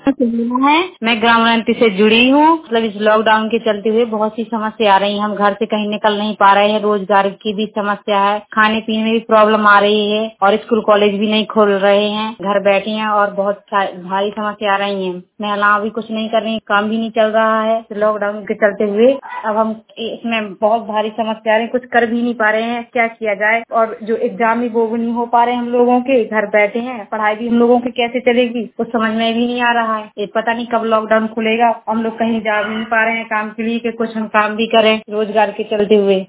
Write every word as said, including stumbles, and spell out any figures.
सुनना है। मैं ग्राम उन्नति से जुड़ी हूँ। मतलब इस लॉकडाउन के चलते हुए बहुत सी समस्या आ रही है। हम घर से कहीं निकल नहीं पा रहे हैं। रोजगार की भी समस्या है, खाने पीने में भी प्रॉब्लम आ रही है और स्कूल कॉलेज भी नहीं खोल रहे हैं। घर बैठे हैं और बहुत भारी समस्या आ रही है। महिलाएं भी कुछ नहीं कर रही, काम भी नहीं चल रहा है लॉकडाउन के चलते हुए। अब हम इसमें बहुत भारी समस्या आ रही है, कुछ कर भी नहीं पा रहे हैं। क्या किया जाए? और जो एग्जाम भी वो भी नहीं हो पा रहे हम लोगों के। घर बैठे हैं, पढ़ाई भी हम लोगों की कैसे चलेगी कुछ समझ में भी नहीं आ रहा है। ये पता नहीं कब लॉकडाउन खुलेगा। हम लोग कहीं जा भी नहीं पा रहे हैं काम के लिए कि कुछ हम काम भी करें रोजगार के चलते हुए।